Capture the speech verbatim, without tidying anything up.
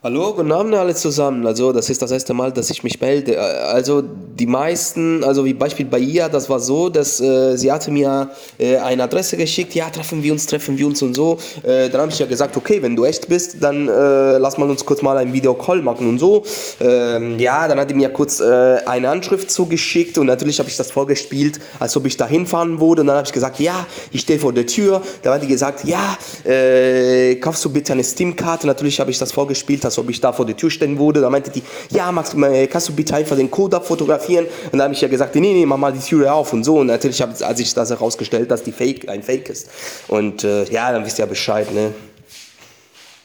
Hallo, guten Abend alle zusammen. Also, das ist das erste Mal, dass ich mich melde. Äh, Also, die meisten, also wie Beispiel bei ihr, das war so, dass äh, sie hatte mir äh, eine Adresse geschickt, ja, treffen wir uns, treffen wir uns und so. Äh, dann habe ich ja gesagt, okay, wenn du echt bist, dann äh, lass mal uns kurz mal einen Videocall machen und so. Ähm, ja, dann hat die mir kurz äh, eine Anschrift zugeschickt und natürlich habe ich das vorgespielt, als ob ich da hinfahren würde. Und dann habe ich gesagt, ja, ich stehe vor der Tür. Dann hat die gesagt, ja, äh, kaufst du bitte eine Steam-Karte? Natürlich habe ich das vorgespielt, als ob ich da vor der Tür stehen würde. Da meinte die, ja, magst du, mal- kannst du bitte einfach den Code abfotografieren? Und dann habe ich ja gesagt, nee, nee, mach mal die Tür auf und so. Und natürlich hat sich das herausgestellt, dass die Fake ein Fake ist. Und äh, ja, dann wisst ihr ja Bescheid, ne?